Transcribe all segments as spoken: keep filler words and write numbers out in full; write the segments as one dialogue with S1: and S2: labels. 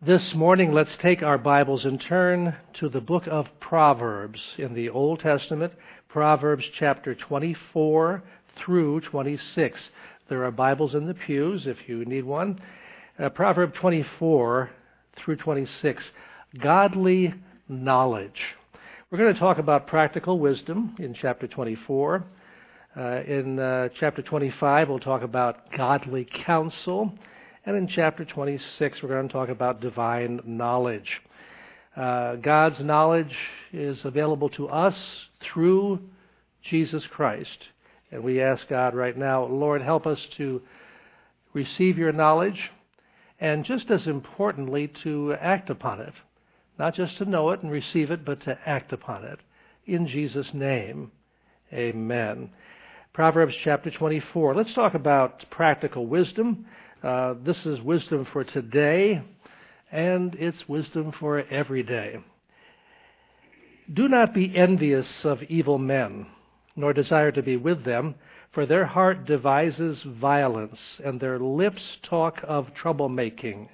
S1: This morning, let's take our Bibles and turn to the book of Proverbs in the Old Testament, Proverbs chapter twenty-four through twenty-six. There are Bibles in the pews if you need one. Uh, Proverb twenty-four through twenty-six, godly knowledge. We're going to talk about practical wisdom in chapter twenty-four. Uh, in uh, chapter twenty-five, we'll talk about godly counsel. And in chapter twenty-six, we're going to talk about divine knowledge. Uh, God's knowledge is available to us through Jesus Christ. And we ask God right now, Lord, help us to receive your knowledge, and just as importantly, to act upon it. Not just to know it and receive it, but to act upon it. In Jesus' name, amen. Proverbs chapter twenty-four. Let's talk about practical wisdom. Uh, this is wisdom for today, and it's wisdom for every day. Do not be envious of evil men, nor desire to be with them, for their heart devises violence, and their lips talk of troublemaking.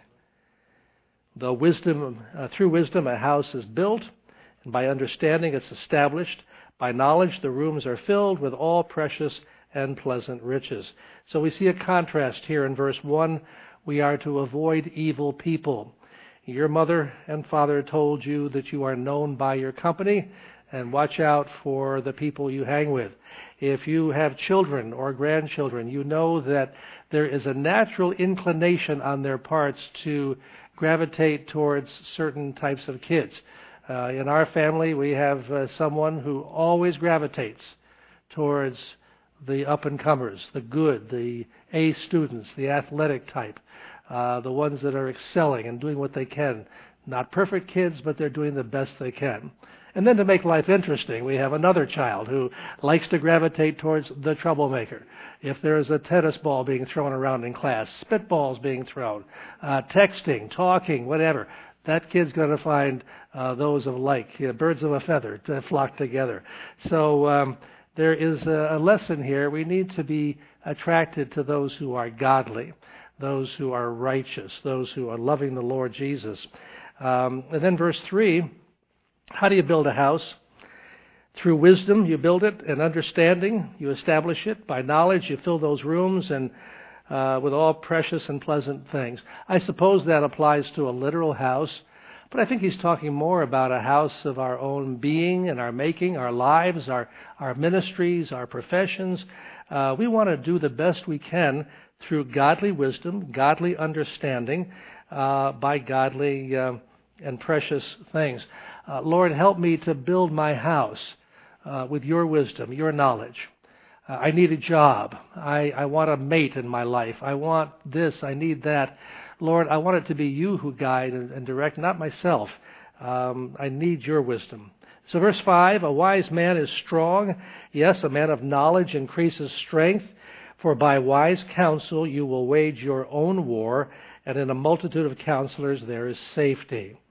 S1: Though wisdom, uh, through wisdom a house is built, and by understanding it's established. By knowledge the rooms are filled with all precious and pleasant riches. So we see a contrast here in verse one. We are to avoid evil people. Your mother and father told you that you are known by your company, and watch out for the people you hang with. If you have children or grandchildren, you know that there is a natural inclination on their parts to gravitate towards certain types of kids. Uh, in our family, we have uh, someone who always gravitates towards the up-and-comers, the good, the A students, the athletic type, uh, the ones that are excelling and doing what they can. Not perfect kids, but they're doing the best they can. And then to make life interesting, we have another child who likes to gravitate towards the troublemaker. If there is a tennis ball being thrown around in class, spitballs being thrown, uh, texting, talking, whatever, that kid's going to find uh, those of like, you know, birds of a feather to flock together. So um, there is a, a lesson here. We need to be attracted to those who are godly, those who are righteous, those who are loving the Lord Jesus. Um, and then verse three, how do you build a house? Through wisdom you build it, and understanding you establish it. By knowledge you fill those rooms and uh, with all precious and pleasant things. I suppose that applies to a literal house, but I think he's talking more about a house of our own being and our making, our lives, our, our ministries, our professions. Uh, we want to do the best we can through godly wisdom, godly understanding, uh, by godly uh, and precious things. Uh, Lord, help me to build my house uh, with your wisdom, your knowledge. Uh, I need a job. I, I want a mate in my life. I want this. I need that. Lord, I want it to be you who guide and, and direct, not myself. Um, I need your wisdom. So verse five, a wise man is strong. Yes, a man of knowledge increases strength. For by wise counsel you will wage your own war, and in a multitude of counselors there is safety.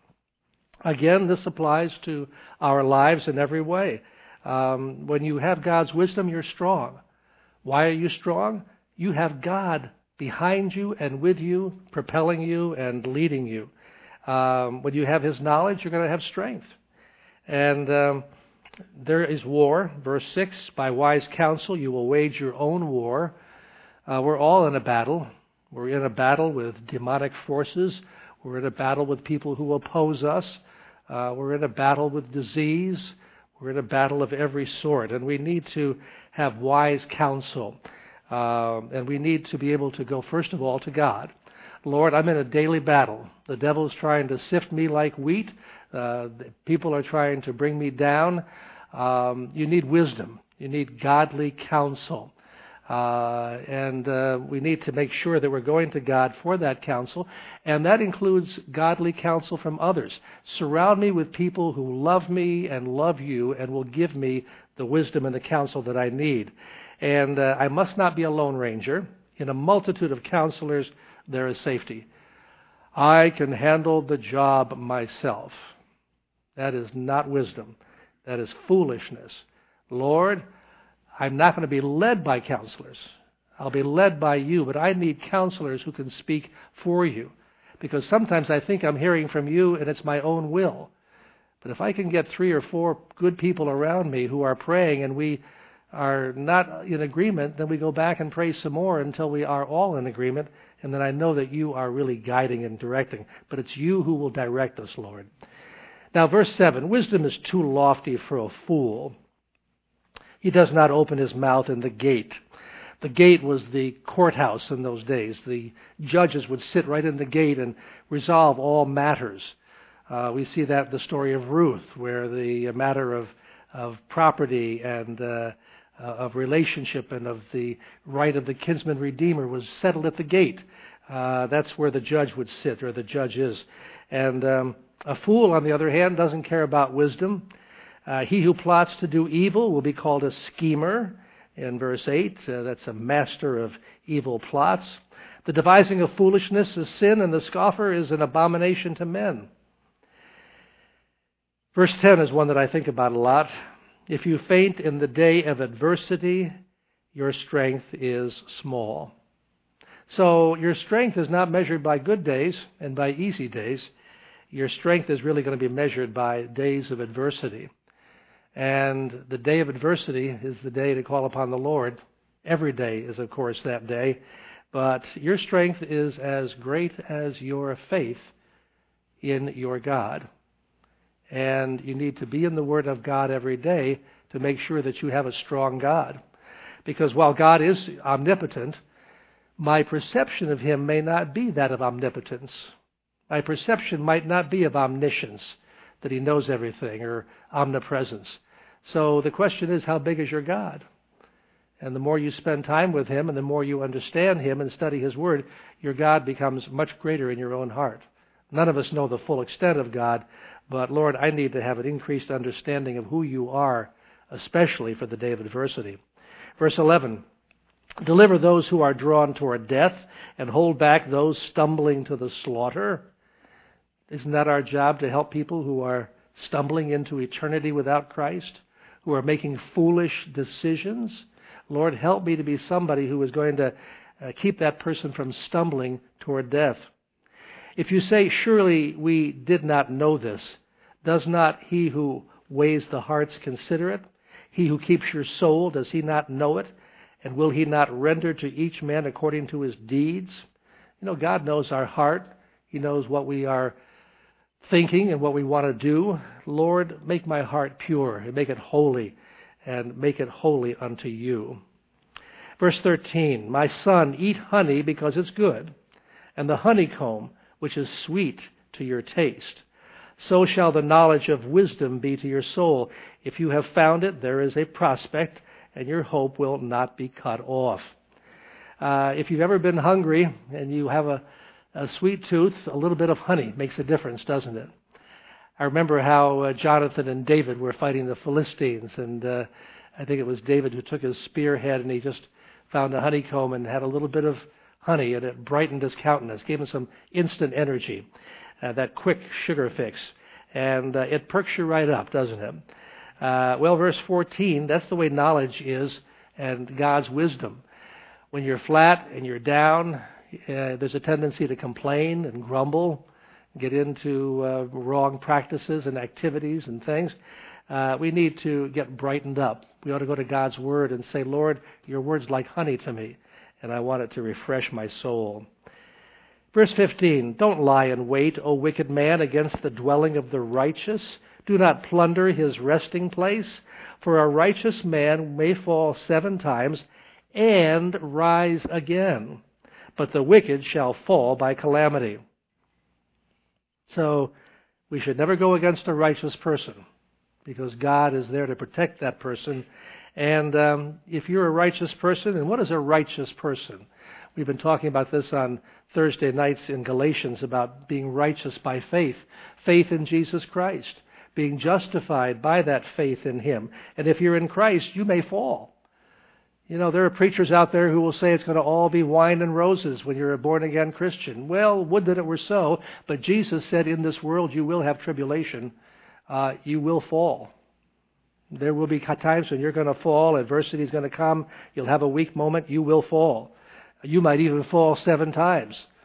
S1: Again, this applies to our lives in every way. Um, when you have God's wisdom, you're strong. Why are you strong? You have God behind you and with you, propelling you and leading you. Um, when you have His knowledge, you're going to have strength. And um, there is war. Verse six, by wise counsel you will wage your own war. Uh, we're all in a battle. We're in a battle with demonic forces. We're in a battle with people who oppose us. Uh, we're in a battle with disease. We're in a battle of every sort. And we need to have wise counsel. Uh, and we need to be able to go, first of all, to God. Lord, I'm in a daily battle. The devil's trying to sift me like wheat. Uh, people are trying to bring me down. Um, you need wisdom. You need godly counsel. Uh, and uh, we need to make sure that we're going to God for that counsel. And that includes godly counsel from others. Surround me with people who love me and love you and will give me the wisdom and the counsel that I need. And uh, I must not be a lone ranger. In a multitude of counselors, there is safety. I can handle the job myself. That is not wisdom. That is foolishness. Lord, I'm not going to be led by counselors. I'll be led by you, but I need counselors who can speak for you. because sometimes I think I'm hearing from you and it's my own will. But if I can get three or four good people around me who are praying and we are not in agreement, then we go back and pray some more until we are all in agreement, and then I know that you are really guiding and directing. But it's you who will direct us, Lord. Now, verse seven, wisdom is too lofty for a fool. He does not open his mouth in the gate. The gate was the courthouse in those days. The judges would sit right in the gate and resolve all matters. Uh, we see that in the story of Ruth, where the matter of, of property and uh, uh, of relationship and of the right of the kinsman redeemer was settled at the gate. Uh, that's where the judge would sit, or the judge is. And um, a fool, on the other hand, doesn't care about wisdom. Uh, he who plots to do evil will be called a schemer. In verse eight, uh, that's a master of evil plots. The devising of foolishness is sin, and the scoffer is an abomination to men. Verse ten is one that I think about a lot. If you faint in the day of adversity, your strength is small. So your strength is not measured by good days and by easy days. Your strength is really going to be measured by days of adversity. And the day of adversity is the day to call upon the Lord. Every day is, of course, that day. But your strength is as great as your faith in your God. And you need to be in the Word of God every day to make sure that you have a strong God. Because while God is omnipotent, my perception of Him may not be that of omnipotence. My perception might not be of omniscience, that He knows everything, or omnipresence. So the question is, how big is your God? And the more you spend time with Him and the more you understand Him and study His Word, your God becomes much greater in your own heart. None of us know the full extent of God, but Lord, I need to have an increased understanding of who you are, especially for the day of adversity. Verse eleven, deliver those who are drawn toward death and hold back those stumbling to the slaughter. Isn't that our job, to help people who are stumbling into eternity without Christ, who are making foolish decisions? Lord, help me to be somebody who is going to uh, keep that person from stumbling toward death. If you say, surely we did not know this, does not He who weighs the hearts consider it? He who keeps your soul, does He not know it? And will He not render to each man according to his deeds? You know, God knows our heart. He knows what we are thinking and what we want to do. Lord, make my heart pure and make it holy, and make it holy unto you. Verse thirteen, my son, eat honey because it's good, and the honeycomb, which is sweet to your taste. So shall the knowledge of wisdom be to your soul. If you have found it, there is a prospect, and your hope will not be cut off. Uh, if you've ever been hungry and you have a, a sweet tooth, a little bit of honey makes a difference, doesn't it? I remember how uh, Jonathan and David were fighting the Philistines, and uh, I think it was David who took his spearhead and he just found a honeycomb and had a little bit of honey, and it brightened his countenance, gave him some instant energy, uh, that quick sugar fix. And uh, it perks you right up, doesn't it? Uh, well, verse fourteen, that's the way knowledge is and God's wisdom. When you're flat and you're down, uh, there's a tendency to complain and grumble, get into uh, wrong practices and activities and things. Uh, we need to get brightened up. We ought to go to God's Word and say, Lord, your Word's like honey to me, and I want it to refresh my soul. Verse fifteen, don't lie in wait, O wicked man, against the dwelling of the righteous. Do not plunder his resting place, for a righteous man may fall seven times and rise again, but the wicked shall fall by calamity. So we should never go against a righteous person, because God is there to protect that person. And um, if you're a righteous person, and what is a righteous person? We've been talking about this on Thursday nights in Galatians about being righteous by faith. Faith in Jesus Christ. Being justified by that faith in Him. And if you're in Christ, you may fall. You know, there are preachers out there who will say it's going to all be wine and roses when you're a born-again Christian. Well, would that it were so, but Jesus said, in this world you will have tribulation. Uh, you will fall. There will be times when you're going to fall. Adversity is going to come. You'll have a weak moment. You will fall. You might even fall seven times.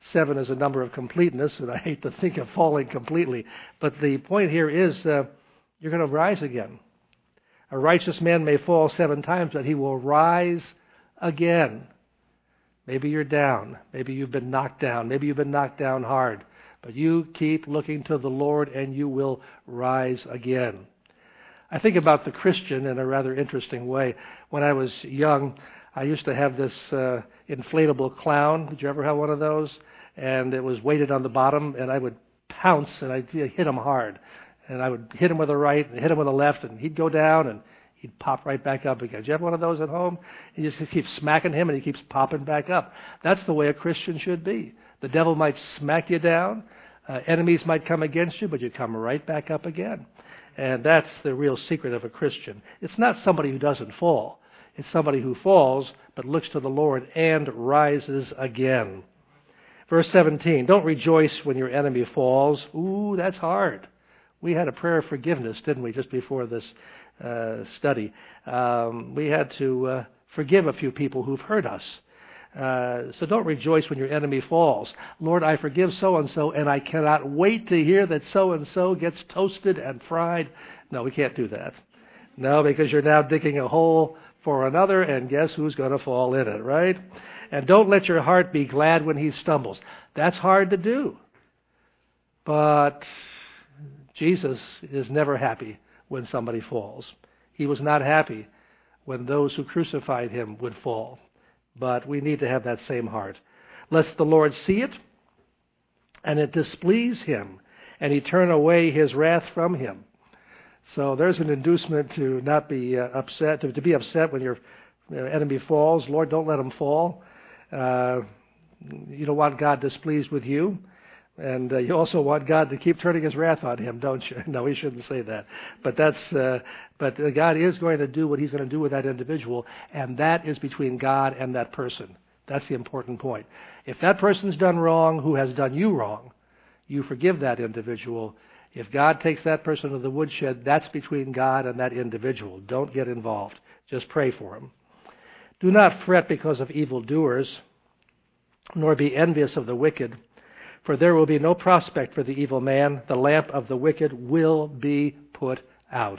S1: Seven is a number of completeness, and I hate to think of falling completely. But the point here is uh, you're going to rise again. A righteous man may fall seven times, but he will rise again. Maybe you're down. Maybe you've been knocked down. Maybe you've been knocked down hard. But you keep looking to the Lord, and you will rise again. I think about the Christian in a rather interesting way. When I was young, I used to have this uh, inflatable clown. Did you ever have one of those? And it was weighted on the bottom, and I would pounce, and I'd hit him hard. And I would hit him with the right and hit him with the left, and he'd go down, and he'd pop right back up again. Did you have one of those at home? You just keep smacking him, and he keeps popping back up. That's the way a Christian should be. The devil might smack you down. Uh, enemies might come against you, but you come right back up again. And that's the real secret of a Christian. It's not somebody who doesn't fall. It's somebody who falls, but looks to the Lord and rises again. Verse seventeen, don't rejoice when your enemy falls. Ooh, that's hard. We had a prayer of forgiveness, didn't we, just before this uh, study. Um, we had to uh, forgive a few people who've hurt us. Uh, so don't rejoice when your enemy falls. Lord, I forgive so-and-so, and I cannot wait to hear that so-and-so gets toasted and fried. No, we can't do that. No, because you're now digging a hole for another, and guess who's going to fall in it, right? And don't let your heart be glad when he stumbles. That's hard to do. But Jesus is never happy when somebody falls. He was not happy when those who crucified him would fall. But we need to have that same heart. Lest the Lord see it, and it displease him, and he turn away his wrath from him. So there's an inducement to not be uh, upset, to, to be upset when your uh, enemy falls. Lord, don't let him fall. Uh, you don't want God displeased with you. And uh, you also want God to keep turning his wrath on him, don't you? No, he shouldn't say that. But that's uh, but uh, God is going to do what he's going to do with that individual, and that is between God and that person. That's the important point. If that person's done wrong, who has done you wrong, you forgive that individual. If God takes that person to the woodshed, that's between God and that individual. Don't get involved. Just pray for him. Do not fret because of evildoers, nor be envious of the wicked. For there will be no prospect for the evil man. The lamp of the wicked will be put out.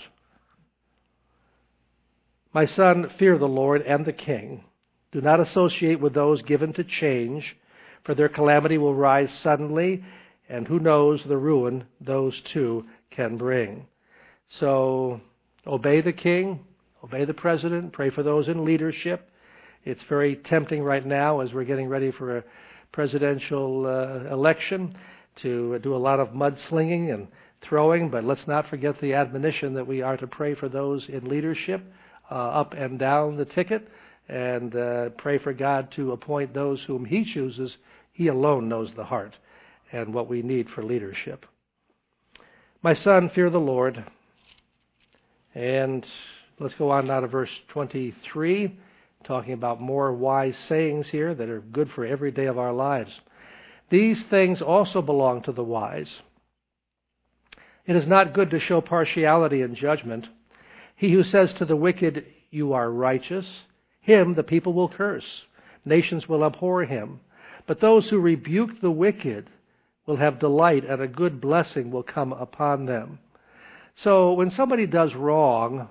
S1: My son, fear the Lord and the king. Do not associate with those given to change, for their calamity will rise suddenly, and who knows the ruin those two can bring. So obey the king, obey the president, pray for those in leadership. It's very tempting right now as we're getting ready for a presidential uh, election to do a lot of mudslinging and throwing, but let's not forget the admonition that we are to pray for those in leadership uh, up and down the ticket, and uh, pray for God to appoint those whom he chooses. He alone knows the heart and what we need for leadership. My son, fear the Lord. And let's go on now to verse twenty-three. Talking about more wise sayings here that are good for every day of our lives. These things also belong to the wise. It is not good to show partiality in judgment. He who says to the wicked, you are righteous, him the people will curse. Nations will abhor him. But those who rebuke the wicked will have delight, and a good blessing will come upon them. So when somebody does wrong,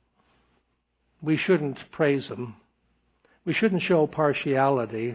S1: we shouldn't praise them. We shouldn't show partiality.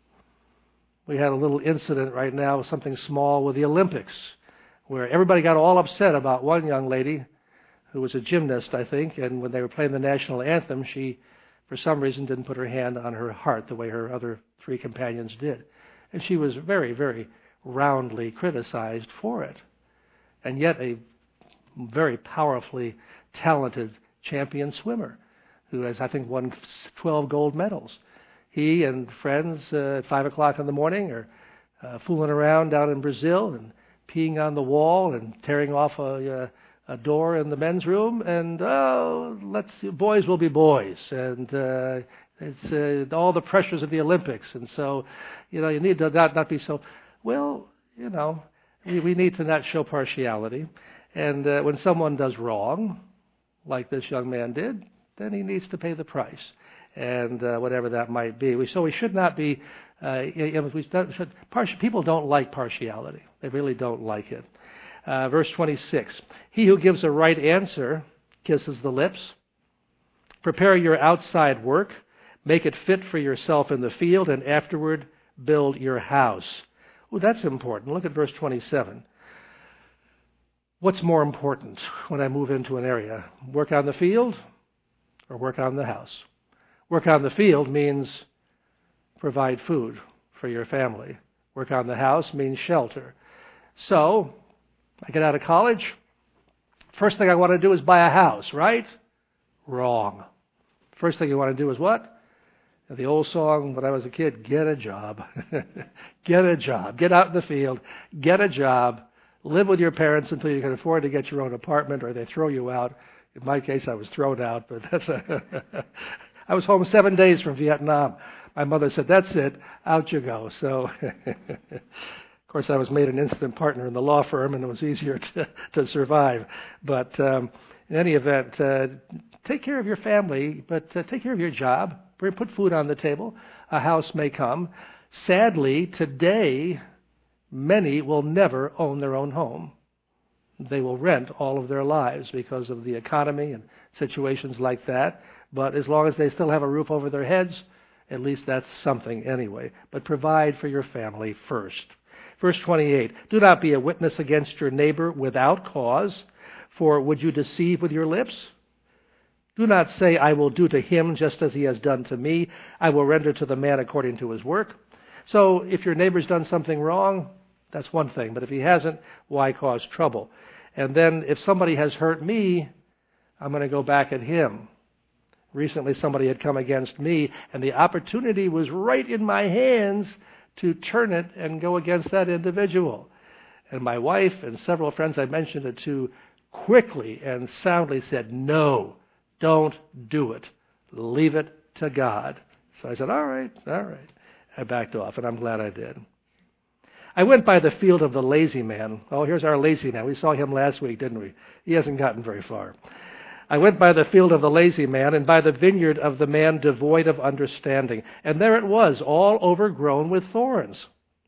S1: We had a little incident right now, something small with the Olympics, where everybody got all upset about one young lady who was a gymnast, I think, and when they were playing the national anthem, she, for some reason, didn't put her hand on her heart the way her other three companions did. And she was very, very roundly criticized for it. And yet a very powerfully talented champion swimmer, who has, I think, won twelve gold medals. He and friends uh, at five o'clock in the morning are uh, fooling around down in Brazil and peeing on the wall and tearing off a, a, a door in the men's room. And, oh, let's boys will be boys. And uh, it's uh, all the pressures of the Olympics. And so, you know, you need to not, not be so, well, you know, we, we need to not show partiality. And uh, when someone does wrong, like this young man did, then he needs to pay the price, and uh, whatever that might be. We, so we should not be Uh, you know, we should, partial, people don't like partiality. They really don't like it. Uh, verse twenty-six, he who gives a right answer kisses the lips. Prepare your outside work. Make it fit for yourself in the field, and afterward build your house. Well, that's important. Look at verse twenty-seven. What's more important when I move into an area? Work on the field or work on the house? Work on the field means provide food for your family. Work on the house means shelter. So, I get out of college. First thing I want to do is buy a house, right? Wrong. First thing you want to do is what? The old song when I was a kid, get a job. Get a job. Get out in the field. Get a job. Live with your parents until you can afford to get your own apartment or they throw you out. In my case, I was thrown out, but that's a I was home seven days from Vietnam. My mother said, that's it. Out you go. So, of course, I was made an instant partner in the law firm, and it was easier to, to survive. But um, in any event, uh, take care of your family, but uh, take care of your job. Put food on the table. A house may come. Sadly, today, many will never own their own home. They will rent all of their lives because of the economy and situations like that. But as long as they still have a roof over their heads, at least that's something anyway. But provide for your family first. Verse twenty-eight, do not be a witness against your neighbor without cause, for would you deceive with your lips? Do not say, I will do to him just as he has done to me. I will render to the man according to his work. So if your neighbor's done something wrong, that's one thing. But if he hasn't, why cause trouble? And then if somebody has hurt me, I'm going to go back at him. Recently somebody had come against me, and the opportunity was right in my hands to turn it and go against that individual. And my wife and several friends I mentioned it to quickly and soundly said, no, don't do it. Leave it to God. So I said, all right, all right. I backed off, and I'm glad I did. I went by the field of the lazy man. Oh, here's our lazy man. We saw him last week, didn't we? He hasn't gotten very far. I went by the field of the lazy man and by the vineyard of the man devoid of understanding. And there it was, all overgrown with thorns.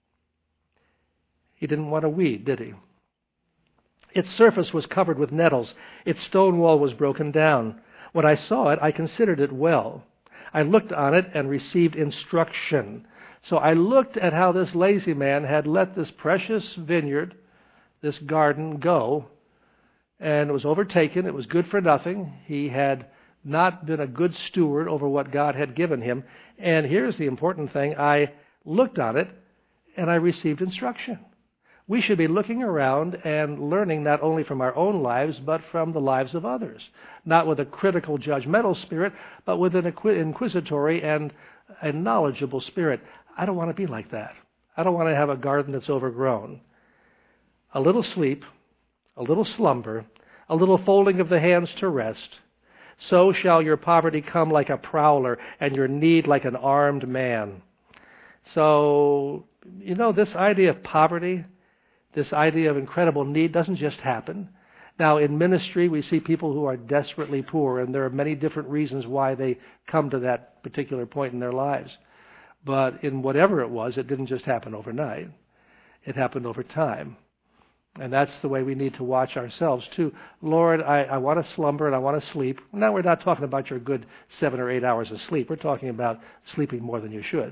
S1: He didn't want to weed, did he? Its surface was covered with nettles. Its stone wall was broken down. When I saw it, I considered it well. I looked on it and received instruction. So I looked at how this lazy man had let this precious vineyard, this garden, go, and it was overtaken. It was good for nothing. He had not been a good steward over what God had given him. And here's the important thing. I looked on it, and I received instruction. We should be looking around and learning not only from our own lives, but from the lives of others. Not with a critical, judgmental spirit, but with an inquisitory and a knowledgeable spirit. I don't want to be like that. I don't want to have a garden that's overgrown. A little sleep, a little slumber, a little folding of the hands to rest. So shall your poverty come like a prowler, and your need like an armed man. So, you know, this idea of poverty, this idea of incredible need doesn't just happen. Now, in ministry, we see people who are desperately poor, and there are many different reasons why they come to that particular point in their lives. But in whatever it was, it didn't just happen overnight. It happened over time. And that's the way we need to watch ourselves, too. Lord, I, I want to slumber and I want to sleep. Now, we're not talking about your good seven or eight hours of sleep. We're talking about sleeping more than you should.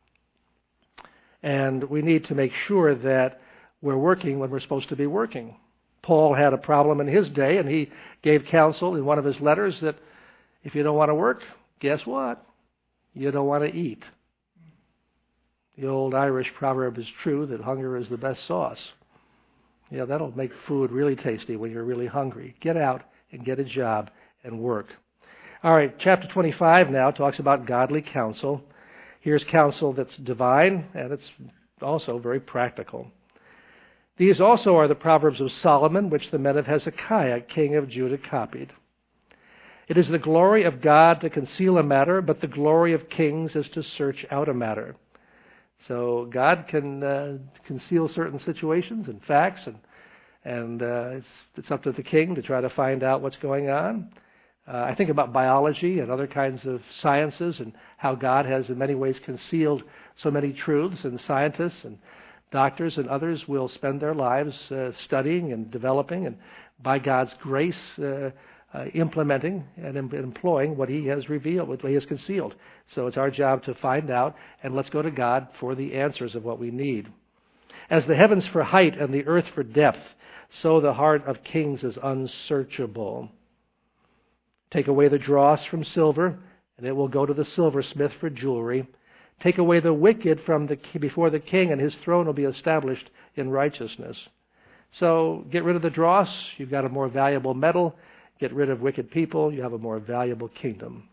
S1: And we need to make sure that we're working when we're supposed to be working. Paul had a problem in his day, and he gave counsel in one of his letters that if you don't want to work, guess what? You don't want to eat. The old Irish proverb is true that hunger is the best sauce. Yeah, that'll make food really tasty when you're really hungry. Get out and get a job and work. All right, chapter twenty-five now talks about godly counsel. Here's counsel that's divine, and it's also very practical. These also are the Proverbs of Solomon, which the men of Hezekiah, king of Judah, copied. It is the glory of God to conceal a matter, but the glory of kings is to search out a matter. So God can uh, conceal certain situations and facts, and and uh, it's, it's up to the king to try to find out what's going on. Uh, I think about biology and other kinds of sciences and how God has in many ways concealed so many truths, and scientists and doctors and others will spend their lives uh, studying and developing and by God's grace uh, uh, implementing and em- employing what He has revealed, what He has concealed. So it's our job to find out, and let's go to God for the answers of what we need. As the heavens for height and the earth for depth, so the heart of kings is unsearchable. Take away the dross from silver, and it will go to the silversmith for jewelry. Take away the wicked from the before the king, and his throne will be established in righteousness. So get rid of the dross, you've got a more valuable metal. Get rid of wicked people, you have a more valuable kingdom.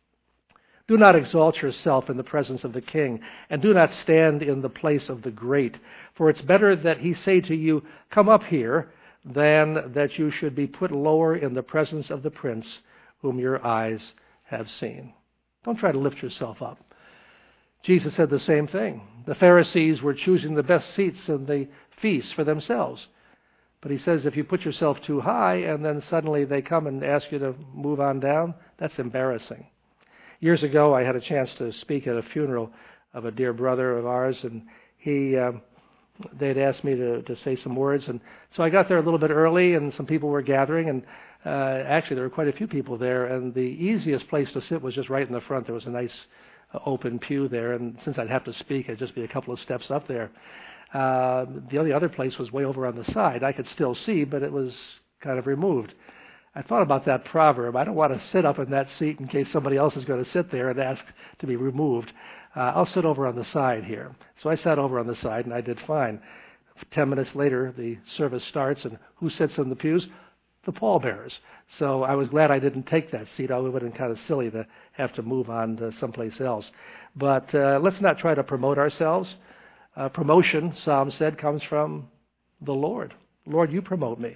S1: Do not exalt yourself in the presence of the king, and do not stand in the place of the great. For it's better that he say to you, come up here, than that you should be put lower in the presence of the prince whom your eyes have seen. Don't try to lift yourself up. Jesus said the same thing. The Pharisees were choosing the best seats in the feast for themselves. But he says if you put yourself too high and then suddenly they come and ask you to move on down, that's embarrassing. Years ago, I had a chance to speak at a funeral of a dear brother of ours, and he um, they'd asked me to, to say some words. And so I got there a little bit early, and some people were gathering, and uh, actually there were quite a few people there, and the easiest place to sit was just right in the front. There was a nice uh, open pew there, and since I'd have to speak, I'd just be a couple of steps up there. Uh, the only other place was way over on the side. I could still see, but it was kind of removed. I thought about that proverb. I don't want to sit up in that seat in case somebody else is going to sit there and ask to be removed. Uh, I'll sit over on the side here. So I sat over on the side, and I did fine. Ten minutes later, the service starts, and who sits in the pews? The pallbearers. So I was glad I didn't take that seat. It would have been kind of silly to have to move on to someplace else. But uh, let's not try to promote ourselves. Uh, promotion, Psalm said, comes from the Lord. Lord, you promote me.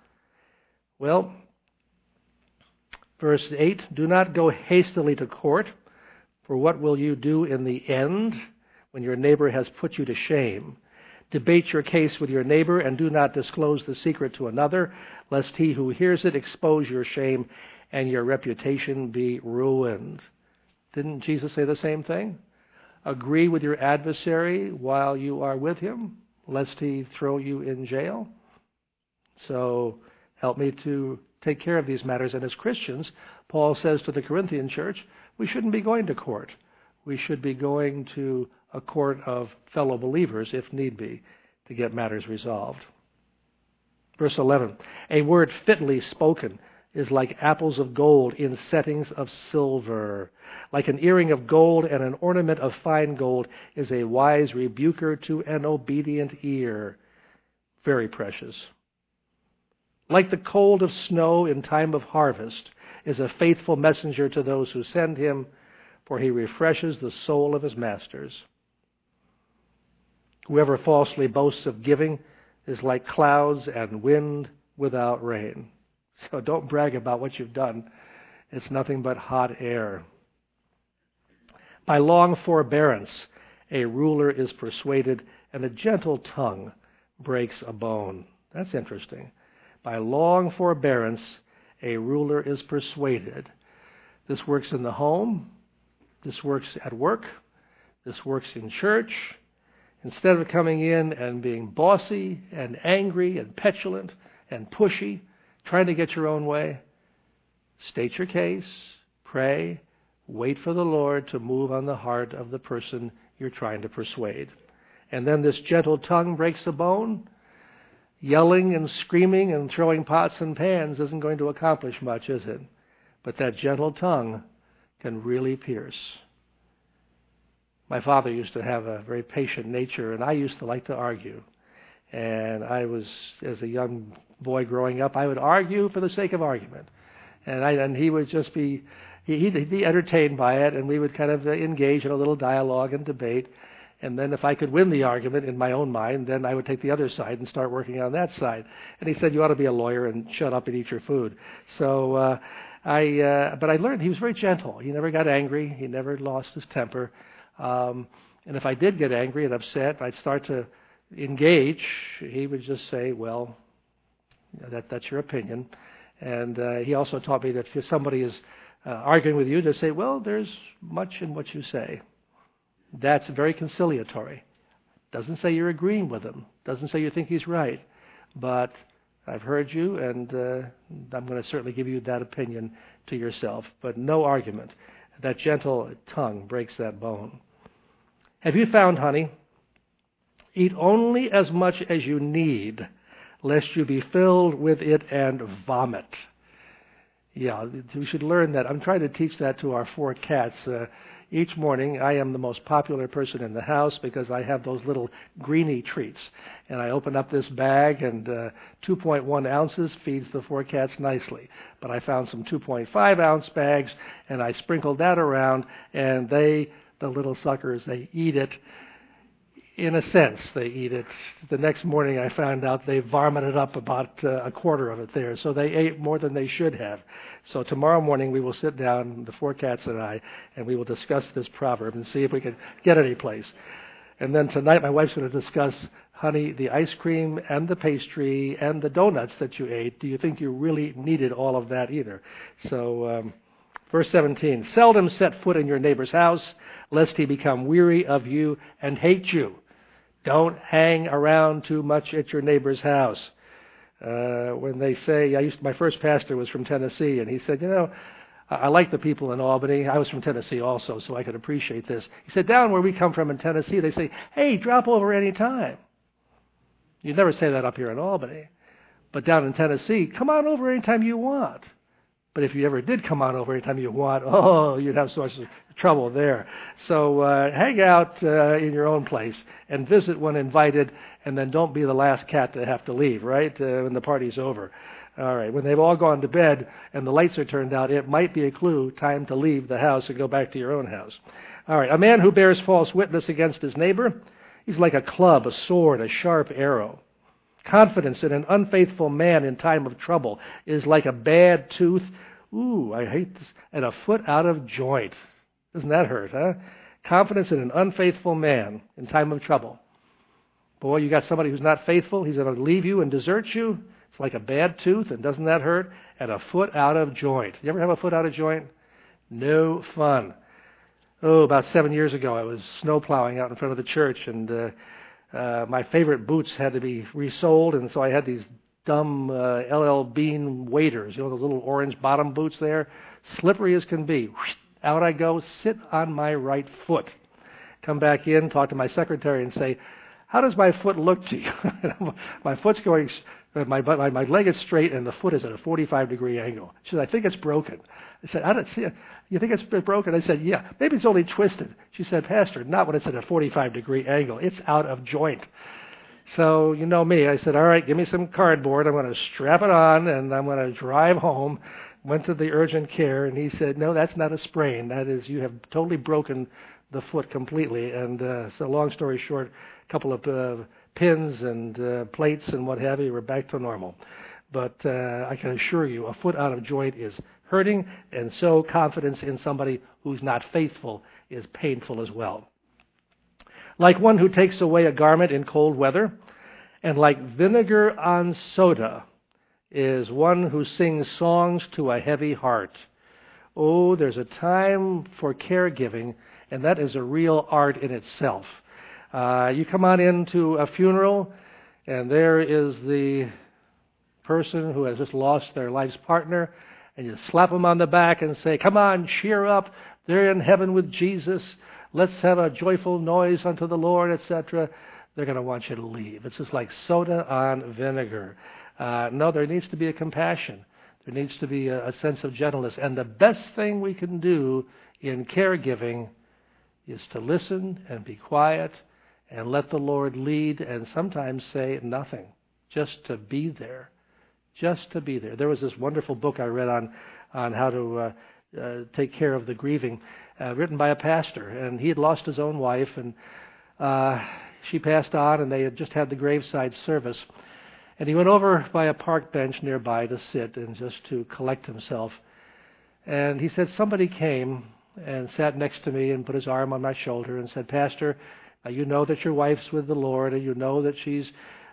S1: Well, verse eight, do not go hastily to court, for what will you do in the end when your neighbor has put you to shame? Debate your case with your neighbor, and do not disclose the secret to another, lest he who hears it expose your shame and your reputation be ruined. Didn't Jesus say the same thing? Agree with your adversary while you are with him, lest he throw you in jail. So help me to take care of these matters. And as Christians, Paul says to the Corinthian church, we shouldn't be going to court. We should be going to a court of fellow believers, if need be, to get matters resolved. Verse eleven, a word fitly spoken is like apples of gold in settings of silver. Like an earring of gold and an ornament of fine gold is a wise rebuker to an obedient ear. Very precious. Like the cold of snow in time of harvest is a faithful messenger to those who send him, for he refreshes the soul of his masters. Whoever falsely boasts of giving is like clouds and wind without rain. So don't brag about what you've done. It's nothing but hot air. By long forbearance, a ruler is persuaded, and a gentle tongue breaks a bone. That's interesting. By long forbearance, a ruler is persuaded. This works in the home. This works at work. This works in church. Instead of coming in and being bossy and angry and petulant and pushy, trying to get your own way, state your case, pray, wait for the Lord to move on the heart of the person you're trying to persuade. And then this gentle tongue breaks a bone. Yelling and screaming and throwing pots and pans isn't going to accomplish much, is it? But that gentle tongue can really pierce. My father used to have a very patient nature, and I used to like to argue. And I was, as a young boy growing up, I would argue for the sake of argument. And, I, and he would just be, he, he'd be entertained by it, and we would kind of engage in a little dialogue and debate. And then if I could win the argument in my own mind, then I would take the other side and start working on that side. And he said, you ought to be a lawyer and shut up and eat your food. So uh, I, uh, but I learned he was very gentle. He never got angry. He never lost his temper. Um, and if I did get angry and upset, I'd start to engage. He would just say, well, that, that's your opinion. And uh, he also taught me that if somebody is uh, arguing with you, to say, well, there's much in what you say. That's very conciliatory. Doesn't say you're agreeing with him. Doesn't say you think he's right. But I've heard you, and uh, I'm going to certainly give you that opinion to yourself. But no argument. That gentle tongue breaks that bone. Have you found, honey? Eat only as much as you need, lest you be filled with it and vomit. Yeah, we should learn that. I'm trying to teach that to our four cats. Uh, each morning, I am the most popular person in the house because I have those little greenie treats. And I open up this bag, and uh, two point one ounces feeds the four cats nicely. But I found some two point five ounce bags, and I sprinkled that around, and they, the little suckers, they eat it. In a sense, they eat it. The next morning, I found out they vomited up about uh, a quarter of it there. So they ate more than they should have. So tomorrow morning, we will sit down, the four cats and I, and we will discuss this proverb and see if we can get any place. And then tonight, my wife's going to discuss, honey, the ice cream and the pastry and the donuts that you ate. Do you think you really needed all of that either? So, um, verse seventeen, seldom set foot in your neighbor's house, lest he become weary of you and hate you. Don't hang around too much at your neighbor's house. Uh, when they say, I used to, my first pastor was from Tennessee, and he said, you know, I, I like the people in Albany. I was from Tennessee also, so I could appreciate this. He said, down where we come from in Tennessee, they say, hey, drop over any time. You never say that up here in Albany. But down in Tennessee, come on over anytime you want. But if you ever did come on over anytime you want, oh, you'd have so much trouble there. So uh, hang out uh, in your own place and visit when invited, and then don't be the last cat to have to leave, right, uh, when the party's over. All right, when they've all gone to bed and the lights are turned out, it might be a clue, time to leave the house and go back to your own house. All right, a man who bears false witness against his neighbor, he's like a club, a sword, a sharp arrow. Confidence in an unfaithful man in time of trouble is like a bad tooth. Ooh, I hate this. And a foot out of joint. Doesn't that hurt, huh? Confidence in an unfaithful man in time of trouble. Boy, you got somebody who's not faithful. He's going to leave you and desert you. It's like a bad tooth, and doesn't that hurt? And a foot out of joint. You ever have a foot out of joint? No fun. Oh, about seven years ago, I was snow plowing out in front of the church, and uh, uh, my favorite boots had to be resoled, and so I had these dumb uh, L L Bean waders, you know, those little orange bottom boots there, slippery as can be. Out I go, sit on my right foot. Come back in, talk to my secretary and say, how does my foot look to you? My foot's going, my, my my leg is straight and the foot is at a forty-five degree angle. She said, I think it's broken. I said, I don't see it. You think it's broken? I said, yeah, maybe it's only twisted. She said, Pastor, not when it's at a forty-five degree angle. It's out of joint. So, you know me, I said, all right, give me some cardboard. I'm going to strap it on, and I'm going to drive home. Went to the urgent care, and he said, no, that's not a sprain. That is, you have totally broken the foot completely. And uh, so long story short, a couple of uh, pins and uh, plates and what have you were back to normal. But uh, I can assure you, a foot out of joint is hurting, and so confidence in somebody who's not faithful is painful as well. Like one who takes away a garment in cold weather, and like vinegar on soda is one who sings songs to a heavy heart. Oh, there's a time for caregiving, and that is a real art in itself. Uh, you come on into a funeral, and there is the person who has just lost their life's partner, and you slap them on the back and say, come on, cheer up, they're in heaven with Jesus. Let's have a joyful noise unto the Lord, et cetera. They're going to want you to leave. It's just like soda on vinegar. Uh, no, there needs to be a compassion. There needs to be a, a sense of gentleness. And the best thing we can do in caregiving is to listen and be quiet and let the Lord lead, and sometimes say nothing, just to be there. Just to be there. There was this wonderful book I read on, on how to uh, uh, take care of the grieving, Uh, written by a pastor, and he had lost his own wife, and uh, she passed on, and they had just had the graveside service. And he went over by a park bench nearby to sit and just to collect himself. And he said, somebody came and sat next to me and put his arm on my shoulder and said, Pastor, uh, you know that your wife's with the Lord, and you know that she's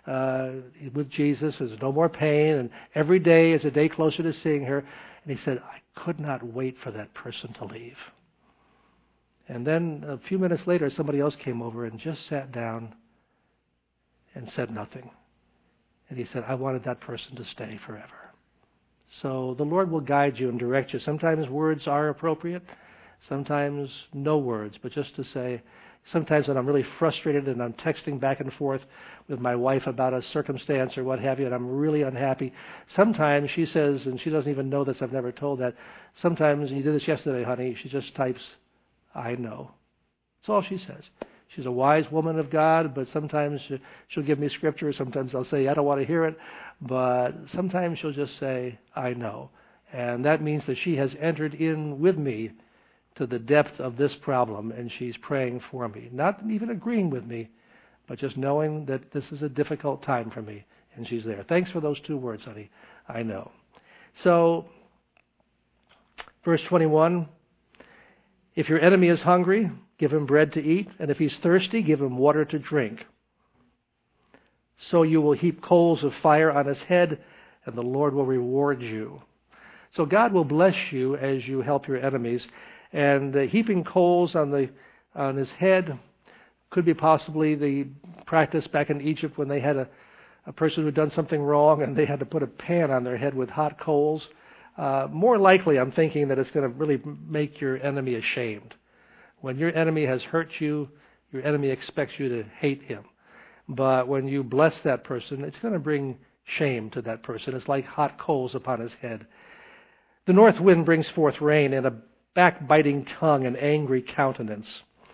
S1: uh, with Jesus. There's no more pain, and every day is a day closer to seeing her. And he said, I could not wait for that person to leave. And then a few minutes later, somebody else came over and just sat down and said nothing. And he said, I wanted that person to stay forever. So the Lord will guide you and direct you. Sometimes words are appropriate, sometimes no words, but just to say, sometimes when I'm really frustrated and I'm texting back and forth with my wife about a circumstance or what have you, and I'm really unhappy, sometimes she says, and she doesn't even know this, I've never told that, sometimes, and you did this yesterday, honey, she just types, I know. That's all she says. She's a wise woman of God, but sometimes she'll give me scripture. Sometimes I'll say, I don't want to hear it. But sometimes she'll just say, I know. And that means that she has entered in with me to the depth of this problem, and she's praying for me. Not even agreeing with me, but just knowing that this is a difficult time for me, and she's there. Thanks for those two words, honey. I know. So, verse twenty-one, if your enemy is hungry, give him bread to eat, and if he's thirsty, give him water to drink. So you will heap coals of fire on his head, and the Lord will reward you. So God will bless you as you help your enemies. And uh, heaping coals on the on his head could be possibly the practice back in Egypt when they had a, a person who had done something wrong and they had to put a pan on their head with hot coals. Uh, more likely, I'm thinking that it's going to really make your enemy ashamed. When your enemy has hurt you, your enemy expects you to hate him. But when you bless that person, it's going to bring shame to that person. It's like hot coals upon his head. The north wind brings forth rain and a backbiting tongue and angry countenance.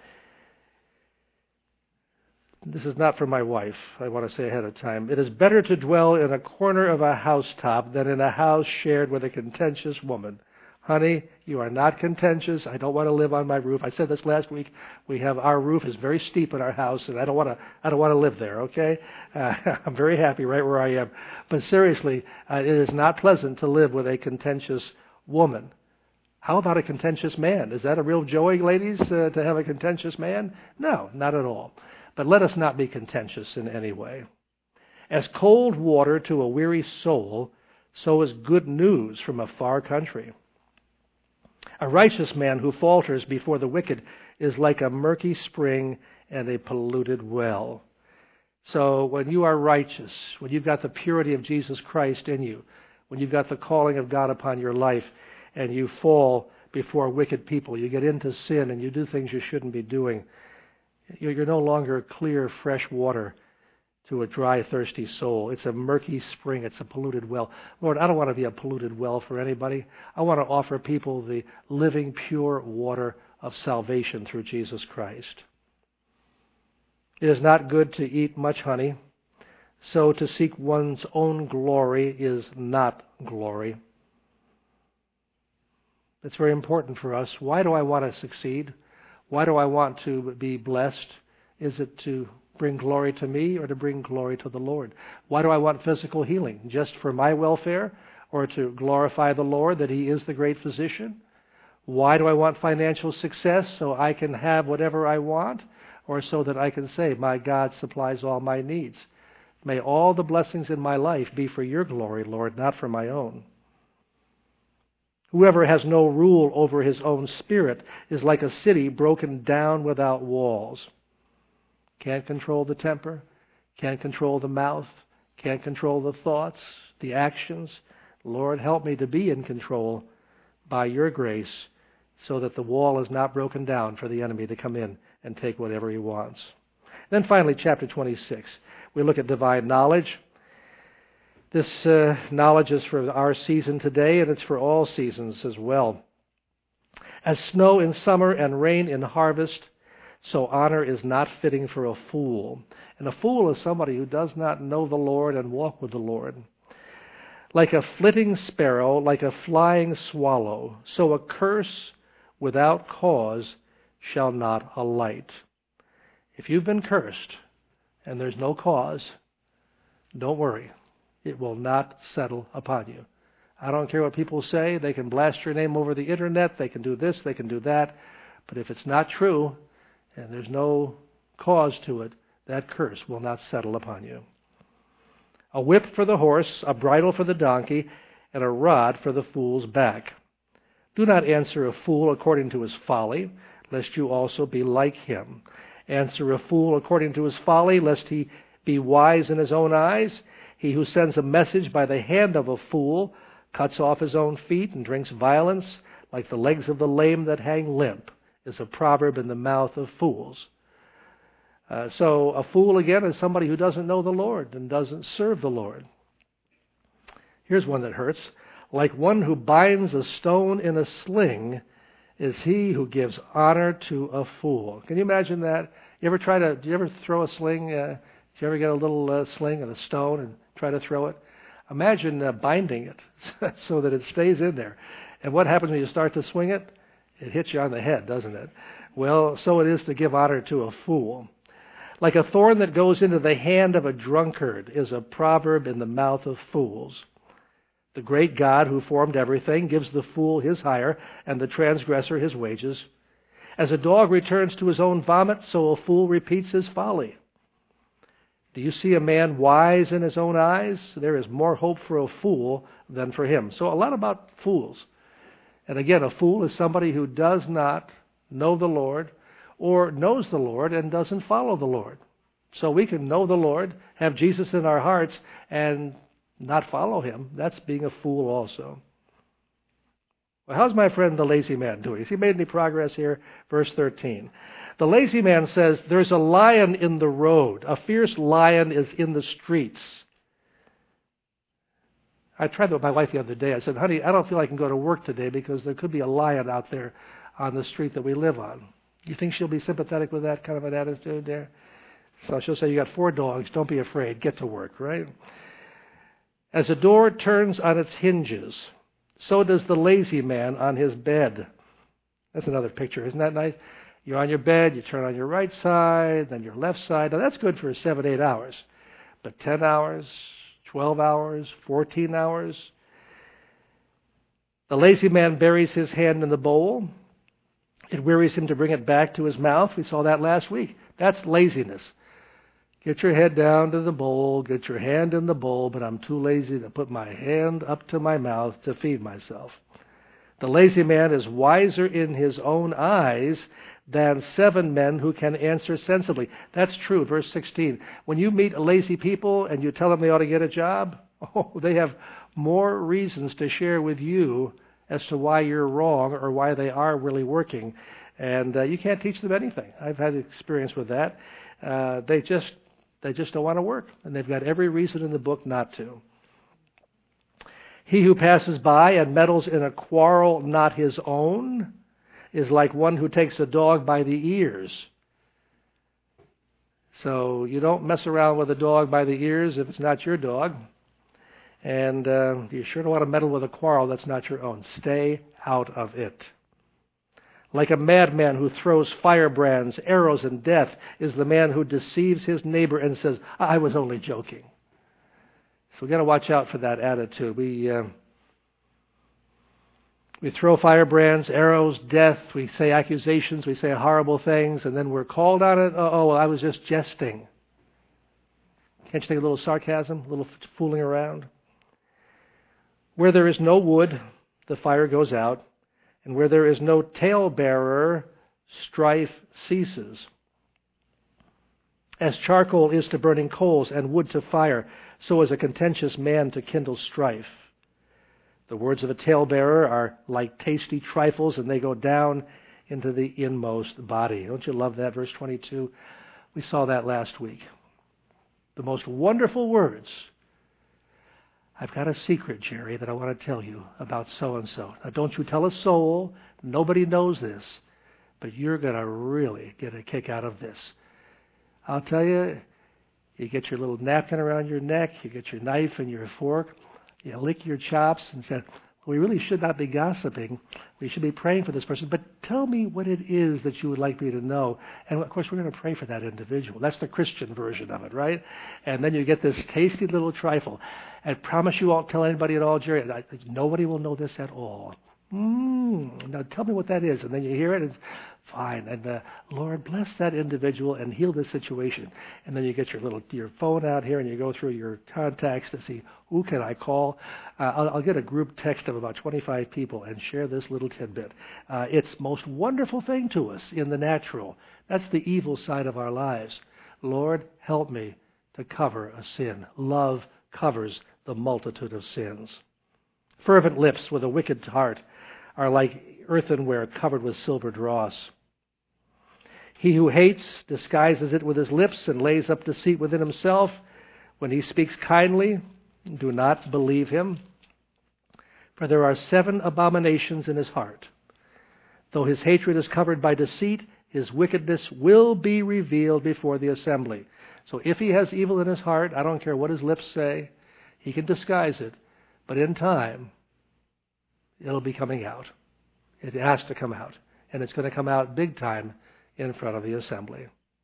S1: This is not for my wife, I want to say ahead of time. It is better to dwell in a corner of a housetop than in a house shared with a contentious woman. Honey, you are not contentious. I don't want to live on my roof. I said this last week. We have our roof is very steep in our house, and I don't want to. I don't want to live there. Okay, uh, I'm very happy right where I am. But seriously, uh, it is not pleasant to live with a contentious woman. How about a contentious man? Is that a real joy, ladies, uh, to have a contentious man? No, not at all. But let us not be contentious in any way. As cold water to a weary soul, so is good news from a far country. A righteous man who falters before the wicked is like a murky spring and a polluted well. So when you are righteous, when you've got the purity of Jesus Christ in you, when you've got the calling of God upon your life, and you fall before wicked people, you get into sin and you do things you shouldn't be doing, you're no longer clear, fresh water to a dry, thirsty soul. It's a murky spring. It's a polluted well. Lord, I don't want to be a polluted well for anybody. I want to offer people the living, pure water of salvation through Jesus Christ. It is not good to eat much honey, so to seek one's own glory is not glory. It's very important for us. Why do I want to succeed? Why do I want to be blessed? Is it to bring glory to me or to bring glory to the Lord? Why do I want physical healing? Just for my welfare or to glorify the Lord that He is the great physician? Why do I want financial success? So I can have whatever I want, or so that I can say, my God supplies all my needs. May all the blessings in my life be for your glory, Lord, not for my own. Whoever has no rule over his own spirit is like a city broken down without walls. Can't control the temper, can't control the mouth, can't control the thoughts, the actions. Lord, help me to be in control by your grace so that the wall is not broken down for the enemy to come in and take whatever he wants. Then finally, chapter twenty-six, we look at divine knowledge. This uh, knowledge is for our season today, and it's for all seasons as well. As snow in summer and rain in harvest, so honor is not fitting for a fool. And a fool is somebody who does not know the Lord and walk with the Lord. Like a flitting sparrow, like a flying swallow, so a curse without cause shall not alight. If you've been cursed and there's no cause, don't worry. It will not settle upon you. I don't care what people say. They can blast your name over the internet. They can do this. They can do that. But if it's not true and there's no cause to it, that curse will not settle upon you. A whip for the horse, a bridle for the donkey, and a rod for the fool's back. Do not answer a fool according to his folly, lest you also be like him. Answer a fool according to his folly, lest he be wise in his own eyes. He who sends a message by the hand of a fool cuts off his own feet and drinks violence, like the legs of the lame that hang limp, is a proverb in the mouth of fools. Uh, so a fool, again, is somebody who doesn't know the Lord and doesn't serve the Lord. Here's one that hurts. Like one who binds a stone in a sling is he who gives honor to a fool. Can you imagine that? You ever try to, do you ever throw a sling? Uh, do you ever get a little uh, sling and a stone and try to throw it? Imagine uh, binding it so that it stays in there. And what happens when you start to swing it? It hits you on the head, doesn't it? Well, so it is to give honor to a fool. Like a thorn that goes into the hand of a drunkard is a proverb in the mouth of fools. The great God who formed everything gives the fool his hire and the transgressor his wages. As a dog returns to his own vomit, so a fool repeats his folly. Do you see a man wise in his own eyes? There is more hope for a fool than for him. So a lot about fools. And again, a fool is somebody who does not know the Lord or knows the Lord and doesn't follow the Lord. So we can know the Lord, have Jesus in our hearts, and not follow him. That's being a fool also. Well, how's my friend the lazy man doing? Has he made any progress here? Verse thirteen. The lazy man says, there's a lion in the road. A fierce lion is in the streets. I tried that with my wife the other day. I said, honey, I don't feel I can go to work today because there could be a lion out there on the street that we live on. You think she'll be sympathetic with that kind of an attitude there? So she'll say, you got four dogs. Don't be afraid. Get to work, right? As a door turns on its hinges, so does the lazy man on his bed. That's another picture. Isn't that nice? You're on your bed, you turn on your right side, then your left side. Now that's good for seven, eight hours. But ten hours, twelve hours, fourteen hours. The lazy man buries his hand in the bowl. It wearies him to bring it back to his mouth. We saw that last week. That's laziness. Get your head down to the bowl, get your hand in the bowl, but I'm too lazy to put my hand up to my mouth to feed myself. The lazy man is wiser in his own eyes than seven men who can answer sensibly. That's true. Verse sixteen. When you meet lazy people and you tell them they ought to get a job, oh, they have more reasons to share with you as to why you're wrong or why they are really working. And uh, you can't teach them anything. I've had experience with that. Uh, they just they just don't want to work. And they've got every reason in the book not to. He who passes by and meddles in a quarrel not his own is like one who takes a dog by the ears. So you don't mess around with a dog by the ears if it's not your dog. And uh, you sure don't want to meddle with a quarrel that's not your own. Stay out of it. Like a madman who throws firebrands, arrows, and death is the man who deceives his neighbor and says, I was only joking. So we've got to watch out for that attitude. We uh, we throw firebrands, arrows, death. We say accusations. We say horrible things, and then we're called on it. Oh, well, I was just jesting. Can't you take a little sarcasm, a little fooling around? Where there is no wood, the fire goes out, and where there is no talebearer, strife ceases. As charcoal is to burning coals and wood to fire, so is a contentious man to kindle strife. The words of a talebearer are like tasty trifles, and they go down into the inmost body. Don't you love that? Verse twenty-two. We saw that last week. The most wonderful words. I've got a secret, Jerry, that I want to tell you about so-and-so. Now, don't you tell a soul. Nobody knows this. But you're going to really get a kick out of this. I'll tell you, you get your little napkin around your neck, you get your knife and your fork, you lick your chops and say, we really should not be gossiping. We should be praying for this person. But tell me what it is that you would like me to know. And, of course, we're going to pray for that individual. That's the Christian version of it, right? And then you get this tasty little trifle. I promise you won't tell anybody at all, Jerry. Nobody will know this at all. Mm, now tell me what that is. And then you hear it, and Fine. And uh, Lord, bless that individual and heal this situation. And then you get your little your phone out here and you go through your contacts to see who can I call. Uh, I'll, I'll get a group text of about twenty-five people and share this little tidbit. Uh, it's the most wonderful thing to us in the natural. That's the evil side of our lives. Lord, help me to cover a sin. Love covers the multitude of sins. Fervent lips with a wicked heart are like earthenware covered with silver dross. He who hates disguises it with his lips and lays up deceit within himself. When he speaks kindly, do not believe him. For there are seven abominations in his heart. Though his hatred is covered by deceit, his wickedness will be revealed before the assembly. So if he has evil in his heart, I don't care what his lips say, he can disguise it. But in time, it'll be coming out. It has to come out. And it's going to come out big time in front of the assembly.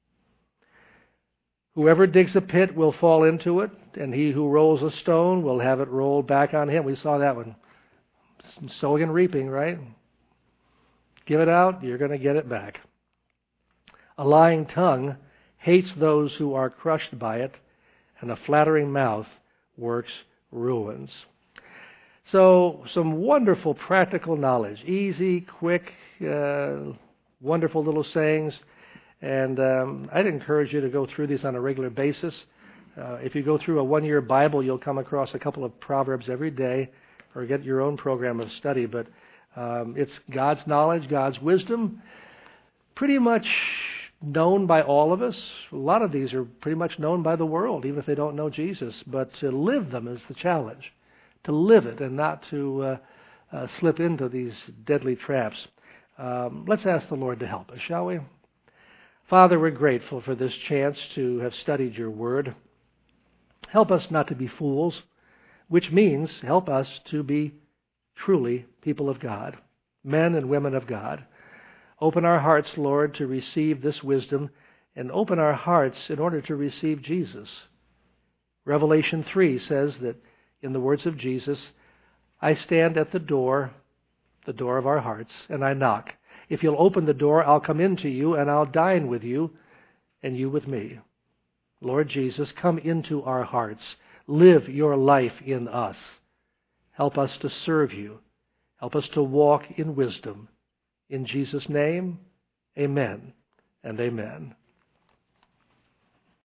S1: Whoever digs a pit will fall into it, and he who rolls a stone will have it rolled back on him. We saw that one. Sowing and reaping, right? Give it out, you're going to get it back. A lying tongue hates those who are crushed by it, and a flattering mouth works ruins. So, some wonderful practical knowledge. Easy, quick, uh, wonderful little sayings. And um, I'd encourage you to go through these on a regular basis. Uh, if you go through a one-year Bible, you'll come across a couple of Proverbs every day, or get your own program of study. But um, it's God's knowledge, God's wisdom, pretty much known by all of us. A lot of these are pretty much known by the world, even if they don't know Jesus. But to live them is the challenge. To live it and not to uh, uh, slip into these deadly traps. Um, let's ask the Lord to help us, shall we? Father, we're grateful for this chance to have studied your word. Help us not to be fools, which means help us to be truly people of God, men and women of God. Open our hearts, Lord, to receive this wisdom, and open our hearts in order to receive Jesus. Revelation three says that, in the words of Jesus, I stand at the door, the door of our hearts, and I knock. If you'll open the door, I'll come into you, and I'll dine with you, and you with me. Lord Jesus, come into our hearts. Live your life in us. Help us to serve you. Help us to walk in wisdom. In Jesus' name, amen and amen.